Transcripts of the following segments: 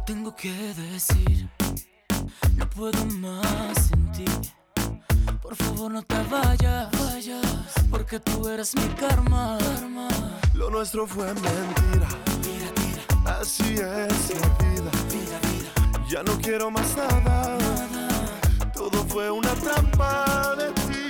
tengo que decir, no puedo más sin ti. Por favor no te vayas, porque tú eres mi karma. Lo nuestro fue mentira, así es la vida. Ya no quiero más nada, todo fue una trampa de ti.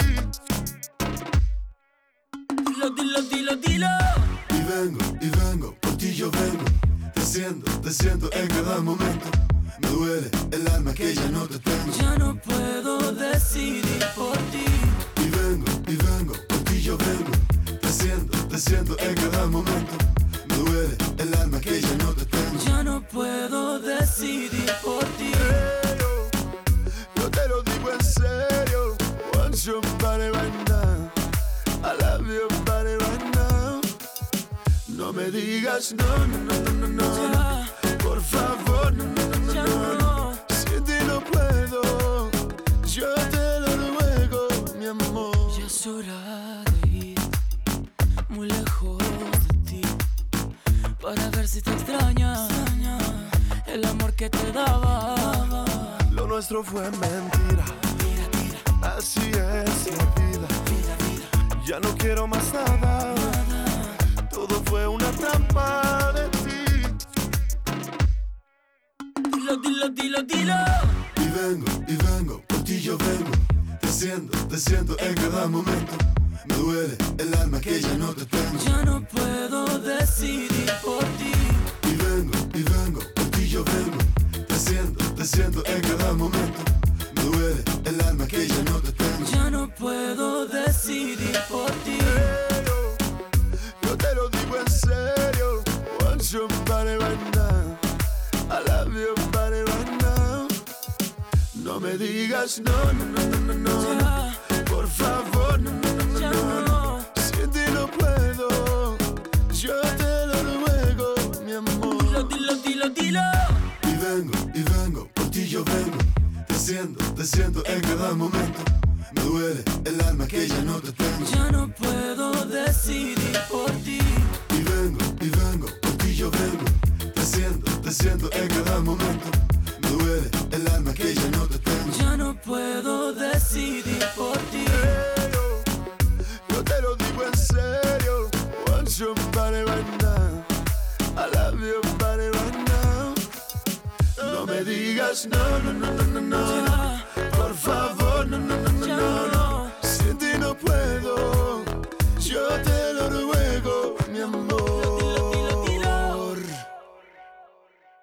Dilo. Y vengo, por ti yo vengo. Te siento en cada momento. Me duele el alma que ya no te tengo. Ya no puedo decidir por ti. Y vengo, por ti yo vengo. Te siento en cada momento. Me duele el alma que ya no te tengo. Ya no puedo decidir por ti. Yo te lo digo en serio. Want somebody right now. I love you body right now. No me digas no. Ya, Por favor, ya no. no. Sin ti no puedo. Yo te lo ruego, mi amor. Ya es hora de ir muy lejos de ti, para ver si te extraña el amor que te daba. Lo nuestro fue mentira, así es la vida. Ya no quiero más nada, todo fue una trampa de ti. Dilo. Y vengo, por ti yo vengo. Te siento en cada momento. Me duele el alma que ya no te tengo. Ya no puedo decidir por ti. Y vengo, por ti yo vengo. Te siento en cada momento. Me duele el alma que ya no te tengo. Ya no puedo decidir por ti. Yo te lo digo en serio. Want somebody right now. I love you body right now. No me digas no. Ya, Por favor, ya no. no. Sin ti no puedo. Yo te lo ruego, mi amor. Dilo. Y vengo, por ti yo vengo. Te siento en cada momento. Me duele el alma que ya no te tengo. Ya no puedo decidir por ti. Y vengo, por ti yo vengo. Te siento en cada momento. Me duele el alma que ya no te tengo. Ya no puedo decidir por ti. Yo te lo digo en serio. Want somebody right now. I love you body right now. No me digas no. Ya, Por favor.